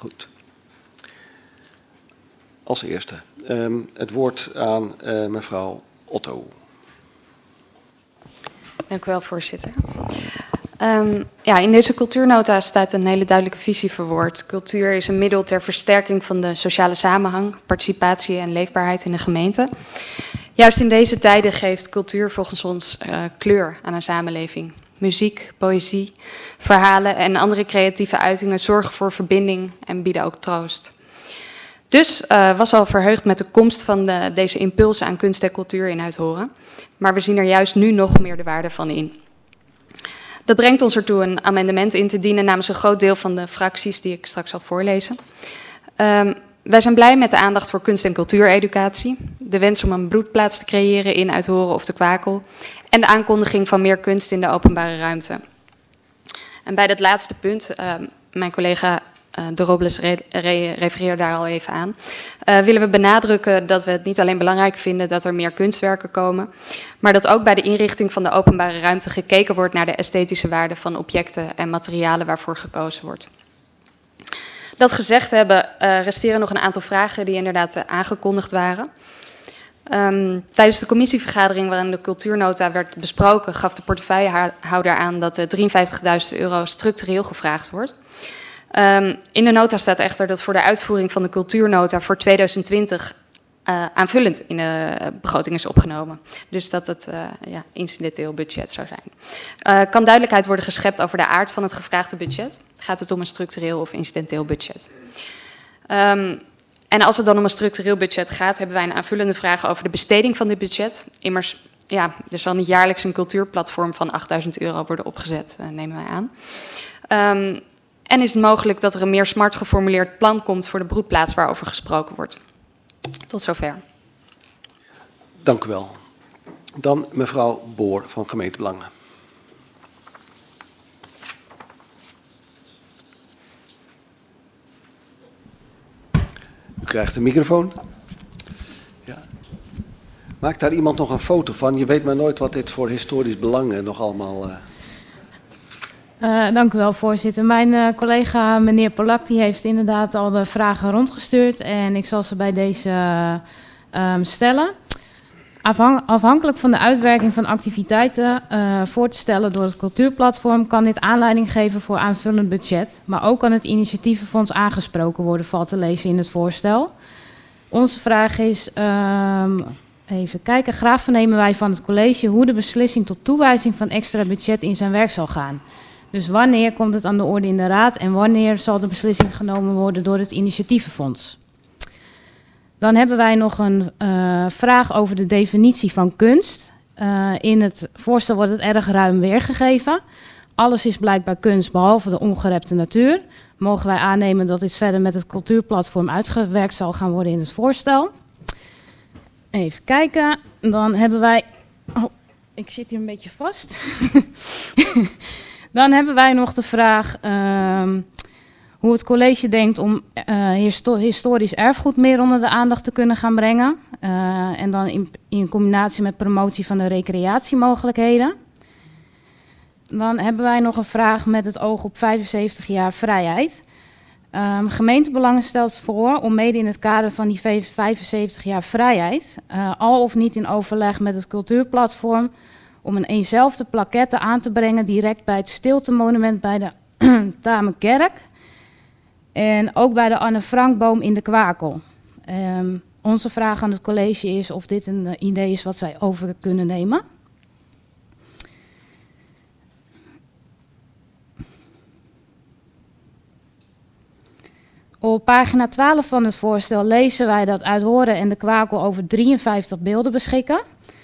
Goed. Als eerste het woord aan mevrouw Otto. Dank u wel, voorzitter. In deze cultuurnota staat een hele duidelijke visie verwoord. Cultuur is een middel ter versterking van de sociale samenhang, participatie en leefbaarheid in de gemeente. Juist in deze tijden geeft cultuur volgens ons kleur aan een samenleving. Muziek, poëzie, verhalen en andere creatieve uitingen zorgen voor verbinding en bieden ook troost. Dus was al verheugd met de komst van deze impulsen aan kunst en cultuur in Uithoren. Maar we zien er juist nu nog meer de waarde van in. Dat brengt ons ertoe een amendement in te dienen namens een groot deel van de fracties die ik straks zal voorlezen. Wij zijn blij met de aandacht voor kunst- en cultuureducatie, de wens om een broedplaats te creëren in Uithoren of de Kwakel en de aankondiging van meer kunst in de openbare ruimte. En bij dat laatste punt, mijn collega De Robles refereerde daar al even aan, willen we benadrukken dat we het niet alleen belangrijk vinden dat er meer kunstwerken komen, maar dat ook bij de inrichting van de openbare ruimte gekeken wordt naar de esthetische waarde van objecten en materialen waarvoor gekozen wordt. Dat gezegd hebben, resteren nog een aantal vragen die inderdaad aangekondigd waren. Tijdens de commissievergadering waarin de cultuurnota werd besproken, gaf de portefeuillehouder aan dat de €53.000 structureel gevraagd wordt. In de nota staat echter dat voor de uitvoering van de cultuurnota voor 2020 aanvullend in de begroting is opgenomen. Dus dat het incidenteel budget zou zijn. Kan duidelijkheid worden geschept over de aard van het gevraagde budget? Gaat het om een structureel of incidenteel budget? En als het dan om een structureel budget gaat, hebben wij een aanvullende vraag over de besteding van dit budget. Immers, er zal niet jaarlijks een cultuurplatform van €8.000 worden opgezet, nemen wij aan. En is het mogelijk dat er een meer smart geformuleerd plan komt voor de broedplaats waarover gesproken wordt? Tot zover. Dank u wel. Dan mevrouw Boor van Gemeente Belangen. U krijgt de microfoon. Ja. Maakt daar iemand nog een foto van? Je weet maar nooit wat dit voor historisch belang nog allemaal... Dank u wel, voorzitter. Mijn collega meneer Polak die heeft inderdaad al de vragen rondgestuurd en ik zal ze bij deze stellen. Afhankelijk van de uitwerking van activiteiten voor te stellen door het cultuurplatform kan dit aanleiding geven voor aanvullend budget. Maar ook kan het initiatievenfonds aangesproken worden, valt te lezen in het voorstel. Onze vraag is, even kijken, graag vernemen wij van het college hoe de beslissing tot toewijzing van extra budget in zijn werk zal gaan. Dus wanneer komt het aan de orde in de raad en wanneer zal de beslissing genomen worden door het initiatievenfonds? Dan hebben wij nog een vraag over de definitie van kunst. In het voorstel wordt het erg ruim weergegeven. Alles is blijkbaar kunst behalve de ongerepte natuur. Mogen wij aannemen dat dit verder met het cultuurplatform uitgewerkt zal gaan worden in het voorstel? Even kijken. Dan hebben wij... Oh, ik zit hier een beetje vast. Dan hebben wij nog de vraag hoe het college denkt om historisch erfgoed meer onder de aandacht te kunnen gaan brengen. En dan in combinatie met promotie van de recreatiemogelijkheden. Dan hebben wij nog een vraag met het oog op 75 jaar vrijheid. Gemeentebelangen stelt voor om mede in het kader van die 75 jaar vrijheid, al of niet in overleg met het cultuurplatform, om een eenzelfde plaquette aan te brengen direct bij het stiltemonument bij de Tamekerk en ook bij de Anne Frankboom in de Kwakel. Onze vraag aan het college is of dit een idee is wat zij over kunnen nemen. Op pagina 12 van het voorstel lezen wij dat Uithoren en de Kwakel over 53 beelden beschikken.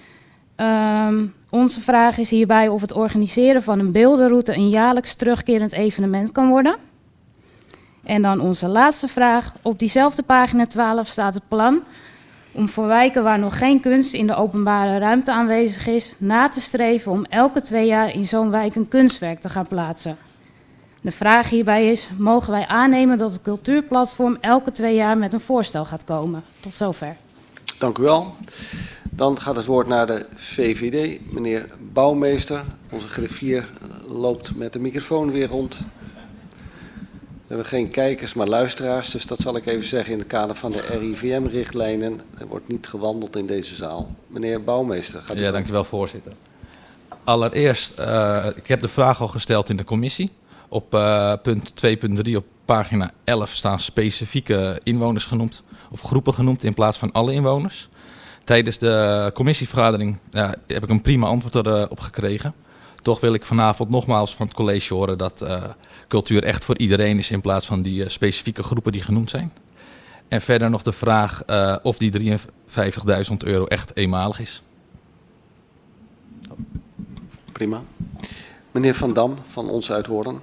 Onze vraag is hierbij of het organiseren van een beeldenroute een jaarlijks terugkerend evenement kan worden. En dan onze laatste vraag. Op diezelfde pagina 12 staat het plan om voor wijken waar nog geen kunst in de openbare ruimte aanwezig is, na te streven om elke 2 jaar in zo'n wijk een kunstwerk te gaan plaatsen. De vraag hierbij is, mogen wij aannemen dat het cultuurplatform elke 2 jaar met een voorstel gaat komen? Tot zover. Dank u wel. Dan gaat het woord naar de VVD. Meneer Bouwmeester, onze griffier, loopt met de microfoon weer rond. We hebben geen kijkers, maar luisteraars. Dus dat zal ik even zeggen in het kader van de RIVM-richtlijnen. Er wordt niet gewandeld in deze zaal. Meneer Bouwmeester, gaat u Ja, dankjewel voorzitter. Allereerst, ik heb de vraag al gesteld in de commissie. Op punt 2.3 op pagina 11 staan specifieke inwoners genoemd. Of groepen genoemd in plaats van alle inwoners. Tijdens de commissievergadering heb ik een prima antwoord erop gekregen. Toch wil ik vanavond nogmaals van het college horen dat cultuur echt voor iedereen is in plaats van die specifieke groepen die genoemd zijn. En verder nog de vraag of die €53.000 echt eenmalig is. Prima. Meneer Van Dam van Ons uit Hoorn.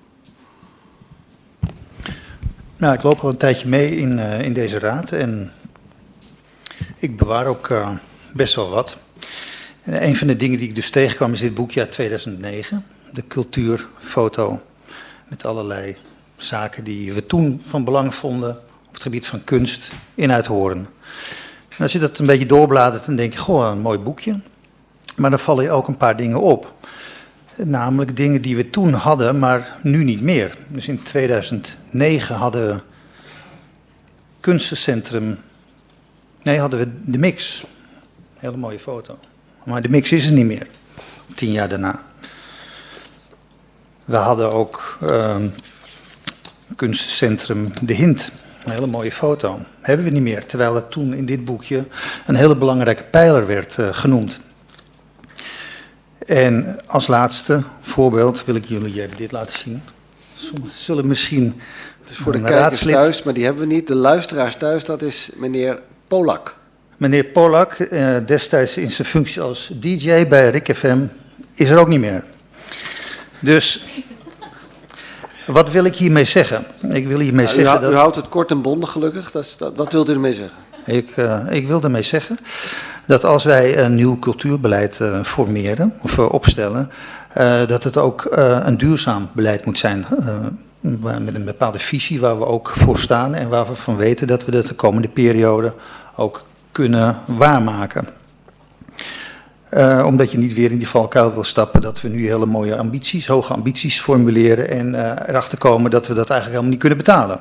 Nou, ik loop al een tijdje mee in deze raad en ik bewaar ook best wel wat. En een van de dingen die ik dus tegenkwam is dit boekje uit 2009. De cultuurfoto met allerlei zaken die we toen van belang vonden op het gebied van kunst in Uithoorn. En als je dat een beetje doorbladert, dan denk je, goh, een mooi boekje. Maar dan vallen je ook een paar dingen op. Namelijk dingen die we toen hadden, maar nu niet meer. Dus in 2009 hadden we kunstencentrum. Nee, hadden we de Mix. Hele mooie foto. Maar de Mix is er niet meer. 10 jaar daarna. We hadden ook kunstencentrum De Hint. Een hele mooie foto. Hebben we niet meer. Terwijl het toen in dit boekje een hele belangrijke pijler werd genoemd. En als laatste voorbeeld wil ik jullie even dit laten zien. Sommigen zullen misschien... Het is voor de kijkers thuis, maar die hebben we niet. De luisteraars thuis, dat is meneer Polak. Meneer Polak, destijds in zijn functie als DJ bij Rik FM, is er ook niet meer. Dus, wat wil ik hiermee zeggen? Ik wil hiermee zeggen dat... U houdt het kort en bondig gelukkig. Wat wilt u ermee zeggen? Ik wil ermee zeggen dat als wij een nieuw cultuurbeleid formeren of opstellen, dat het ook een duurzaam beleid moet zijn. Met een bepaalde visie waar we ook voor staan en waar we van weten dat we dat de komende periode ook kunnen waarmaken. Omdat je niet weer in die valkuil wil stappen dat we nu hele mooie ambities, hoge ambities formuleren en erachter komen dat we dat eigenlijk helemaal niet kunnen betalen.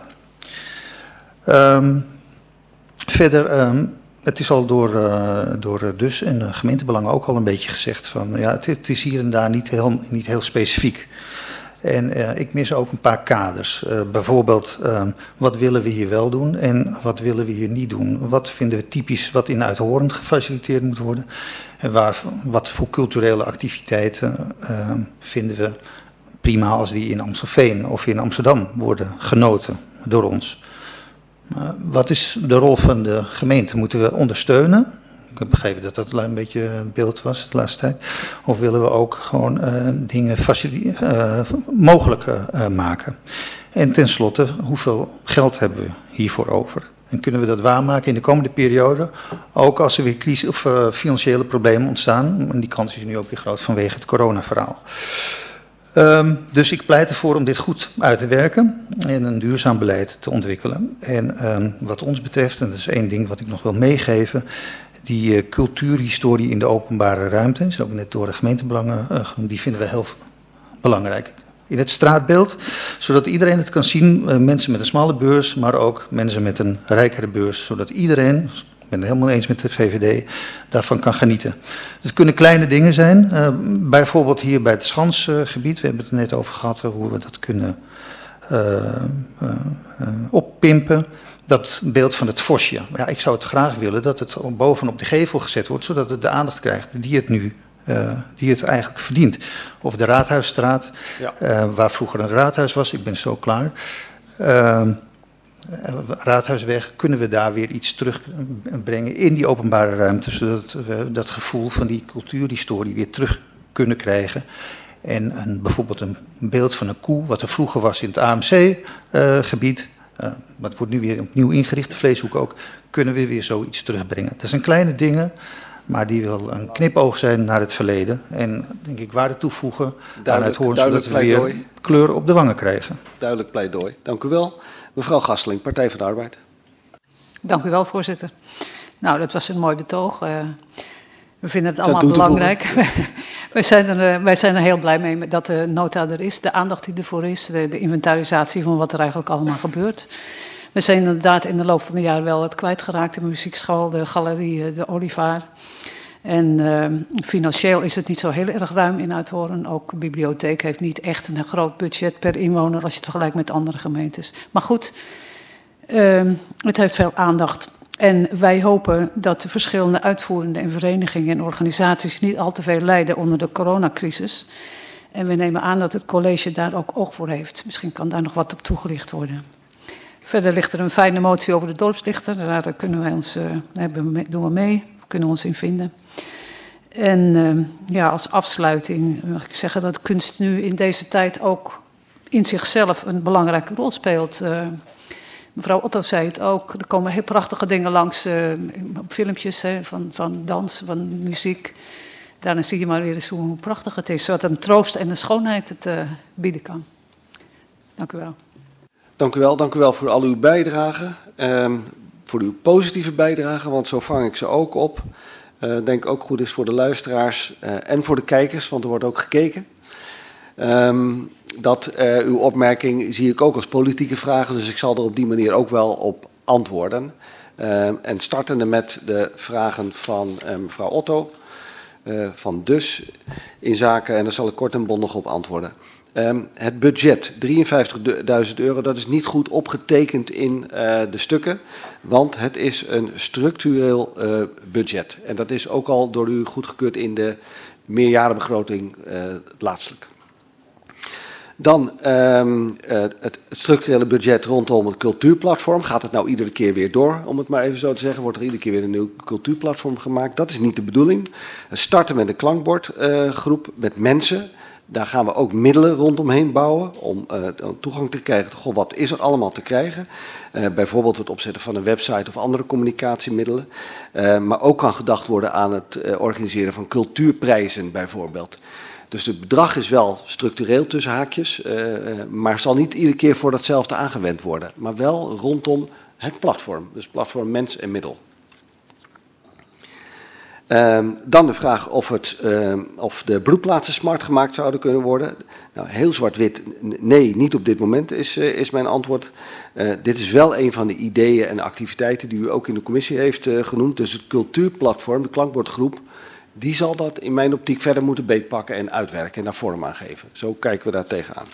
Verder, het is al door Dus en gemeentebelangen ook al een beetje gezegd van ja, het is hier en daar niet heel specifiek. En ik mis ook een paar kaders. Bijvoorbeeld, wat willen we hier wel doen en wat willen we hier niet doen? Wat vinden we typisch wat in Uithoorn gefaciliteerd moet worden? En wat voor culturele activiteiten vinden we prima als die in Amstelveen of in Amsterdam worden genoten door ons? Wat is de rol van de gemeente? Moeten we ondersteunen? Ik heb begrepen dat dat een beetje beeld was de laatste tijd. Of willen we ook gewoon dingen mogelijk maken? En tenslotte, hoeveel geld hebben we hiervoor over? En kunnen we dat waarmaken in de komende periode? Ook als er weer crisis of financiële problemen ontstaan. En die kans is nu ook weer groot vanwege het coronaverhaal. Dus ik pleit ervoor om dit goed uit te werken en een duurzaam beleid te ontwikkelen. En wat ons betreft, en dat is één ding wat ik nog wil meegeven, die cultuurhistorie in de openbare ruimte, is ook net door de gemeentebelangen, die vinden we heel belangrijk. In het straatbeeld, zodat iedereen het kan zien, mensen met een smalle beurs, maar ook mensen met een rijkere beurs, zodat iedereen, ik ben het helemaal eens met de VVD, daarvan kan genieten. Het kunnen kleine dingen zijn, bijvoorbeeld hier bij het Schansgebied, we hebben het er net over gehad, hoe we dat kunnen oppimpen. Dat beeld van het vosje. Ja, ik zou het graag willen dat het bovenop de gevel gezet wordt, zodat het de aandacht krijgt die het eigenlijk verdient. Of de Raadhuisstraat, ja. Waar vroeger een raadhuis was, ik ben zo klaar. Raadhuisweg, kunnen we daar weer iets terugbrengen in die openbare ruimte, zodat we dat gevoel van die cultuurhistorie weer terug kunnen krijgen. En bijvoorbeeld een beeld van een koe, wat er vroeger was in het AMC-gebied, dat wordt nu weer opnieuw ingericht, de Vleeshoek ook, kunnen we weer zoiets terugbrengen. Dat zijn kleine dingen, maar die wel een knipoog zijn naar het verleden. En denk ik waarde toevoegen aan Uithoorn, zodat we weer kleur op de wangen krijgen. Duidelijk pleidooi. Dank u wel. Mevrouw Gasseling, Partij van de Arbeid. Dank u wel, voorzitter. Nou, dat was een mooi betoog. We vinden het allemaal belangrijk. Wij zijn er heel blij mee dat de nota er is, de aandacht die ervoor is, de inventarisatie van wat er eigenlijk allemaal gebeurt. We zijn inderdaad in de loop van de jaren wel het kwijtgeraakt, de muziekschool, de galerie, de Olivaar. En financieel is het niet zo heel erg ruim in Uithoorn. Ook de bibliotheek heeft niet echt een groot budget per inwoner als je het vergelijkt met andere gemeentes. Maar goed, het heeft veel aandacht. En wij hopen dat de verschillende uitvoerende en verenigingen en organisaties niet al te veel lijden onder de coronacrisis. En we nemen aan dat het college daar ook oog voor heeft. Misschien kan daar nog wat op toegelicht worden. Verder ligt er een fijne motie over de dorpsdichter. Daar kunnen wij ons, doen we mee, kunnen we ons in vinden. En als afsluiting mag ik zeggen dat kunst nu in deze tijd ook in zichzelf een belangrijke rol speelt. Mevrouw Otto zei het ook, er komen heel prachtige dingen langs op filmpjes van dans, van muziek. Daarna zie je maar weer eens hoe prachtig het is, wat een troost en een schoonheid het bieden kan. Dank u wel. Dank u wel voor al uw bijdragen, voor uw positieve bijdragen, want zo vang ik ze ook op. Denk ook goed is voor de luisteraars en voor de kijkers, want er wordt ook gekeken. Uw opmerking zie ik ook als politieke vraag, dus ik zal er op die manier ook wel op antwoorden. En startende met de vragen van mevrouw Otto, van Dus in zaken, en daar zal ik kort en bondig op antwoorden. Het budget, €53.000, dat is niet goed opgetekend in de stukken, want het is een structureel budget. En dat is ook al door u goedgekeurd in de meerjarenbegroting laatstelijk. Dan het structurele budget rondom het cultuurplatform. Gaat het nou iedere keer weer door, om het maar even zo te zeggen? Wordt er iedere keer weer een nieuw cultuurplatform gemaakt? Dat is niet de bedoeling. We starten met een klankbordgroep met mensen. Daar gaan we ook middelen rondomheen bouwen om toegang te krijgen. Goh, wat is er allemaal te krijgen? Bijvoorbeeld het opzetten van een website of andere communicatiemiddelen. Maar ook kan gedacht worden aan het organiseren van cultuurprijzen bijvoorbeeld. Dus het bedrag is wel structureel tussen haakjes, maar zal niet iedere keer voor datzelfde aangewend worden. Maar wel rondom het platform, dus platform mens en middel. Dan de vraag of de broedplaatsen smart gemaakt zouden kunnen worden. Nou, heel zwart-wit, nee, niet op dit moment is mijn antwoord. Dit is wel een van de ideeën en activiteiten die u ook in de commissie heeft genoemd. Dus het cultuurplatform, de klankbordgroep, die zal dat in mijn optiek verder moeten beetpakken en uitwerken en daar vorm aan geven. Zo kijken we daar tegenaan.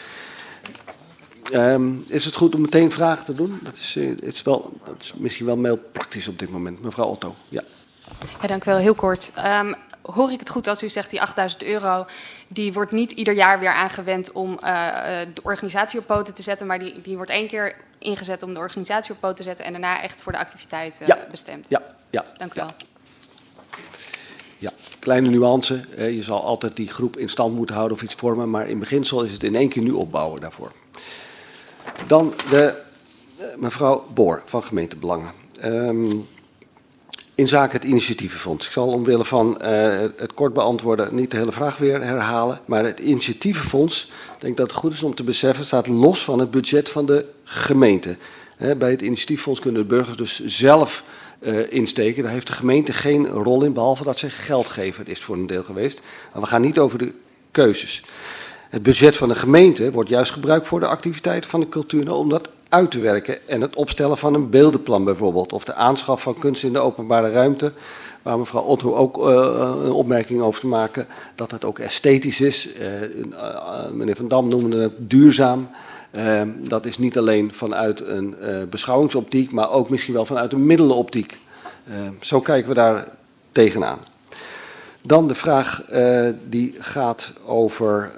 Is het goed om meteen vragen te doen? Dat is misschien wel heel praktisch op dit moment. Mevrouw Otto, ja. Ja, dank u wel. Heel kort. Hoor ik het goed als u zegt die €8.000, die wordt niet ieder jaar weer aangewend om de organisatie op poten te zetten, maar die wordt 1 keer ingezet om de organisatie op poten te zetten en daarna echt voor de activiteit bestemd? Ja. Dus dank u wel. Ja, kleine nuance. Je zal altijd die groep in stand moeten houden of iets vormen, maar in beginsel is het in 1 keer nu opbouwen daarvoor. Dan mevrouw Boor van Gemeentebelangen. In zaken het initiatievenfonds. Ik zal omwille van het kort beantwoorden niet de hele vraag weer herhalen. Maar het initiatievenfonds, ik denk dat het goed is om te beseffen, staat los van het budget van de gemeente. Bij het initiatieffonds kunnen de burgers dus zelf insteken. Daar heeft de gemeente geen rol in, behalve dat zij geldgever is voor een deel geweest. Maar we gaan niet over de keuzes. Het budget van de gemeente wordt juist gebruikt voor de activiteiten van de cultuur, om dat uit te werken en het opstellen van een beeldenplan bijvoorbeeld, of de aanschaf van kunst in de openbare ruimte, waar mevrouw Otto ook een opmerking over te maken, dat het ook esthetisch is. Meneer Van Dam noemde het duurzaam. Dat is niet alleen vanuit een beschouwingsoptiek, maar ook misschien wel vanuit een middelenoptiek. Zo kijken we daar tegenaan. Dan de vraag die gaat over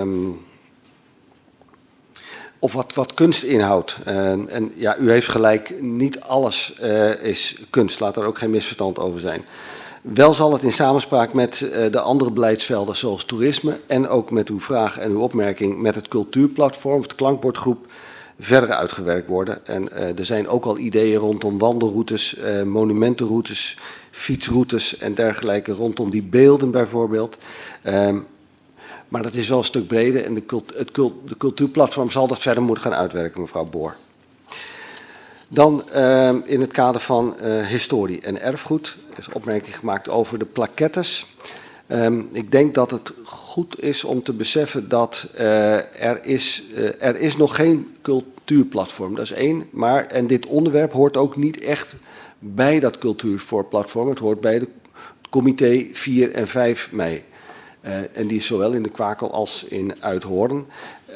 of wat kunst inhoudt. En ja, u heeft gelijk, niet alles is kunst. Laat er ook geen misverstand over zijn. Wel zal het in samenspraak met de andere beleidsvelden zoals toerisme en ook met uw vraag en uw opmerking met het cultuurplatform of de klankbordgroep verder uitgewerkt worden. En er zijn ook al ideeën rondom wandelroutes, monumentenroutes, fietsroutes en dergelijke rondom die beelden bijvoorbeeld. Maar dat is wel een stuk breder en de cultuurplatform zal dat verder moeten gaan uitwerken, mevrouw Boor. Dan in het kader van historie en erfgoed is opmerking gemaakt over de plaquettes. Ik denk dat het goed is om te beseffen dat er is nog geen cultuurplatform. Dat is één. En dit onderwerp hoort ook niet echt bij dat cultuurplatform. Het hoort bij het comité 4 en 5 mei. En die is zowel in de Kwakel als in Uithoorn.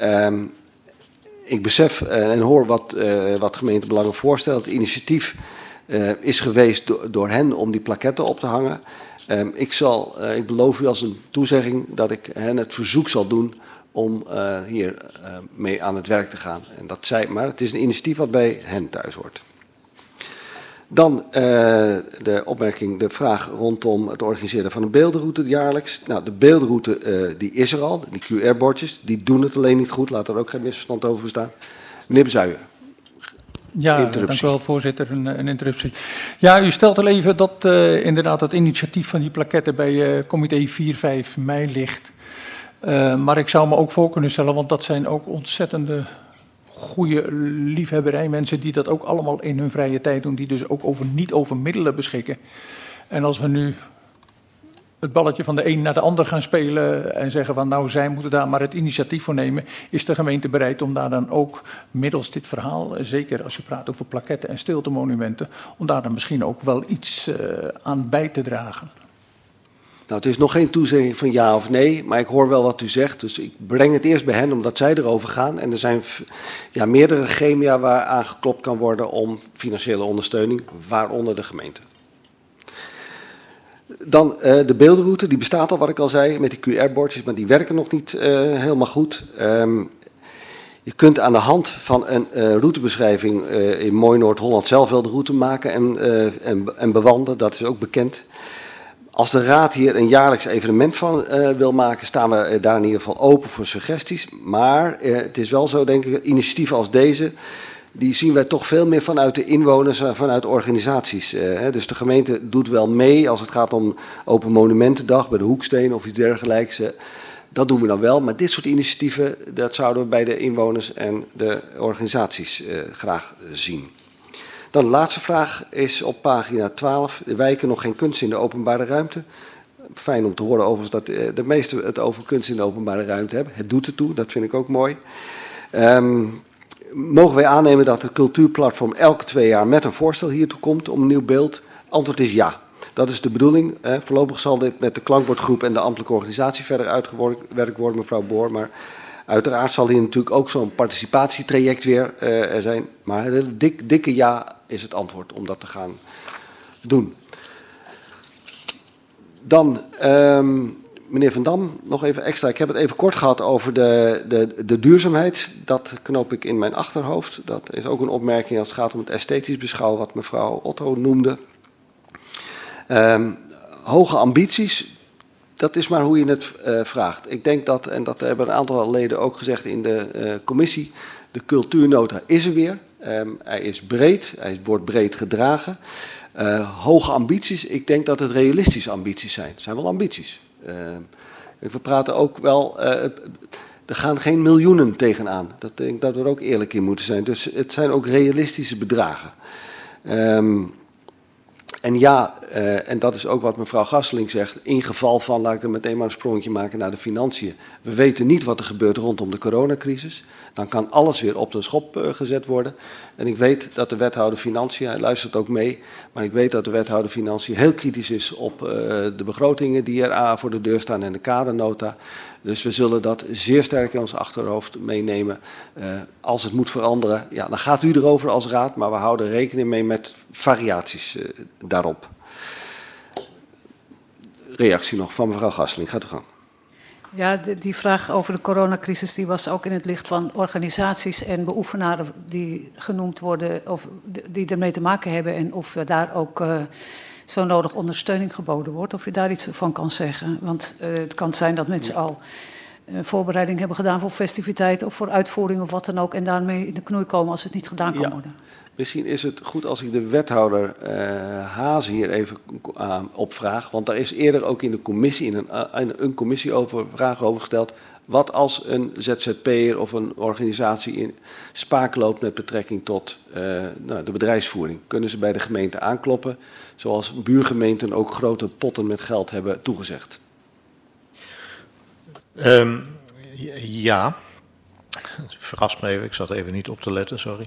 Ik besef en hoor wat gemeentebelangen voorstelt. Het initiatief is geweest door hen om die plaketten op te hangen. Ik beloof u als een toezegging dat ik hen het verzoek zal doen om hier mee aan het werk te gaan. Maar het is een initiatief wat bij hen thuis hoort. Dan de vraag rondom het organiseren van een beeldenroute jaarlijks. Nou, de beeldenroute die is er al, die QR-bordjes, die doen het alleen niet goed. Laat er ook geen misverstand over bestaan. Meneer Bezuijen. Ja, dank u wel, voorzitter. Een interruptie. Ja, u stelt al even dat inderdaad het initiatief van die plaketten bij comité 4-5 mei ligt. Maar ik zou me ook voor kunnen stellen, want dat zijn ook ontzettende goede liefhebberijmensen die dat ook allemaal in hun vrije tijd doen, die dus ook niet over middelen beschikken. En als we nu het balletje van de een naar de ander gaan spelen en zeggen van nou, zij moeten daar maar het initiatief voor nemen, is de gemeente bereid om daar dan ook middels dit verhaal, zeker als je praat over plaketten en stiltemonumenten, om daar dan misschien ook wel iets aan bij te dragen. Nou, het is nog geen toezegging van ja of nee, maar ik hoor wel wat u zegt. Dus ik breng het eerst bij hen, omdat zij erover gaan. En er zijn meerdere gremia waar aangeklopt kan worden om financiële ondersteuning, waaronder de gemeente. Dan de beeldenroute, die bestaat al, wat ik al zei, met die QR-bordjes, maar die werken nog niet helemaal goed. Je kunt aan de hand van een routebeschrijving in Mooi Noord-Holland zelf wel de route maken en bewandelen, dat is ook bekend. Als de Raad hier een jaarlijks evenement van wil maken, staan we daar in ieder geval open voor suggesties. Maar het is wel zo, denk ik, initiatieven als deze, die zien wij toch veel meer vanuit de inwoners en vanuit organisaties. Dus de gemeente doet wel mee als het gaat om Open Monumentendag bij de Hoeksteen of iets dergelijks. Dat doen we dan wel, maar dit soort initiatieven, dat zouden we bij de inwoners en de organisaties graag zien. Dan de laatste vraag is op pagina 12. De wijken nog geen kunst in de openbare ruimte. Fijn om te horen overigens dat de meesten het over kunst in de openbare ruimte hebben. Het doet ertoe, dat vind ik ook mooi. Mogen wij aannemen dat het cultuurplatform elke 2 jaar met een voorstel hiertoe komt om een nieuw beeld? Antwoord is ja. Dat is de bedoeling. Voorlopig zal dit met de klankbordgroep en de ambtelijke organisatie verder uitgewerkt worden, mevrouw Boor. Maar uiteraard zal hier natuurlijk ook zo'n participatietraject weer er zijn. Maar een dikke ja is het antwoord om dat te gaan doen. Dan, meneer Van Dam, nog even extra. Ik heb het even kort gehad over de duurzaamheid. Dat knoop ik in mijn achterhoofd. Dat is ook een opmerking als het gaat om het esthetisch beschouwen, wat mevrouw Otto noemde. Hoge ambities, dat is maar hoe je het vraagt. Ik denk dat, en dat hebben een aantal leden ook gezegd in de commissie, de cultuurnota is er weer. Hij is breed, hij wordt breed gedragen. Hoge ambities, ik denk dat het realistische ambities zijn. Het zijn wel ambities. We praten ook wel, er gaan geen miljoenen tegenaan. Dat denk ik dat we er ook eerlijk in moeten zijn. Dus het zijn ook realistische bedragen. En ja, en dat is ook wat mevrouw Gasseling zegt, in geval van, laat ik er meteen maar een sprongetje maken naar de financiën. We weten niet wat er gebeurt rondom de coronacrisis. Dan kan alles weer op de schop gezet worden. En ik weet dat de wethouder Financiën, hij luistert ook mee, maar ik weet dat de wethouder Financiën heel kritisch is op de begrotingen die er voor de deur staan en de kadernota. Dus we zullen dat zeer sterk in ons achterhoofd meenemen. Als het moet veranderen, ja, dan gaat u erover als raad, maar we houden rekening mee met variaties daarop. Reactie nog van mevrouw Gasseling, gaat u gang. Ja, die vraag over de coronacrisis die was ook in het licht van organisaties en beoefenaren die genoemd worden of die ermee te maken hebben en of daar ook zo nodig ondersteuning geboden wordt. Of je daar iets van kan zeggen. Want het kan zijn dat mensen al voorbereiding hebben gedaan voor festiviteiten of voor uitvoering of wat dan ook en daarmee in de knoei komen als het niet gedaan kan worden. Misschien is het goed als ik de wethouder Haas hier even op vraag. Want daar is eerder ook in de commissie, in een commissie vragen over gesteld. Wat als een ZZP'er of een organisatie in spaak loopt met betrekking tot de bedrijfsvoering? Kunnen ze bij de gemeente aankloppen, zoals buurgemeenten ook grote potten met geld hebben toegezegd? Ja, het verrast me even, ik zat even niet op te letten, sorry.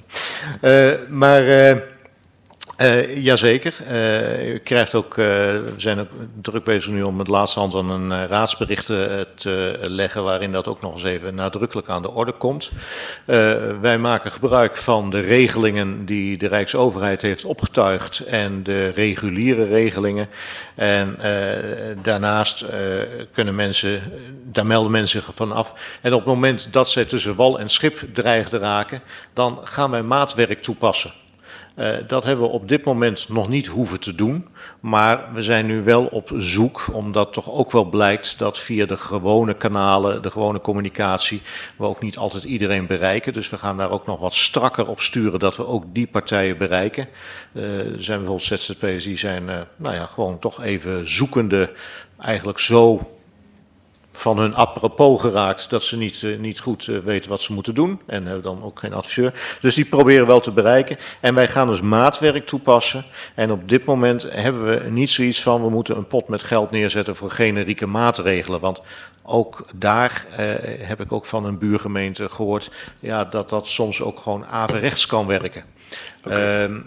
Jazeker. U krijgt ook, we zijn ook druk bezig nu om met laatste hand aan een raadsbericht te leggen, waarin dat ook nog eens even nadrukkelijk aan de orde komt. Wij maken gebruik van de regelingen die de Rijksoverheid heeft opgetuigd en de reguliere regelingen. En daarnaast kunnen mensen, daar melden mensen zich van af. En op het moment dat zij tussen wal en schip dreigen te raken, dan gaan wij maatwerk toepassen. Dat hebben we op dit moment nog niet hoeven te doen, maar we zijn nu wel op zoek, omdat toch ook wel blijkt dat via de gewone kanalen, de gewone communicatie, we ook niet altijd iedereen bereiken. Dus we gaan daar ook nog wat strakker op sturen dat we ook die partijen bereiken. Er zijn bijvoorbeeld ZZP'ers die zijn gewoon toch even zoekende, eigenlijk zo van hun apropos geraakt dat ze niet goed weten wat ze moeten doen en hebben dan ook geen adviseur. Dus die proberen wel te bereiken en wij gaan dus maatwerk toepassen en op dit moment hebben we niet zoiets van we moeten een pot met geld neerzetten voor generieke maatregelen, want ook daar heb ik ook van een buurgemeente gehoord dat soms ook gewoon averechts kan werken. Okay.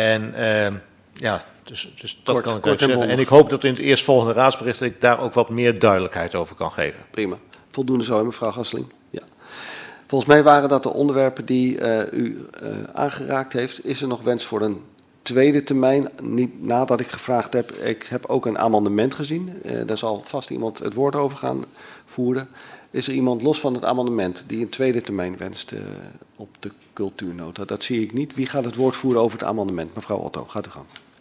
Dus dat kan ik ook zeggen. En ik hoop dat in het eerstvolgende raadsbericht ik daar ook wat meer duidelijkheid over kan geven. Prima. Voldoende zo, mevrouw Gasseling. Ja. Volgens mij waren dat de onderwerpen die u aangeraakt heeft. Is er nog wens voor een tweede termijn? Niet nadat ik gevraagd heb. Ik heb ook een amendement gezien. Daar zal vast iemand het woord over gaan voeren. Is er iemand los van het amendement die een tweede termijn wenst op de cultuurnota? Dat zie ik niet. Wie gaat het woord voeren over het amendement? Mevrouw Otto, gaat u gang.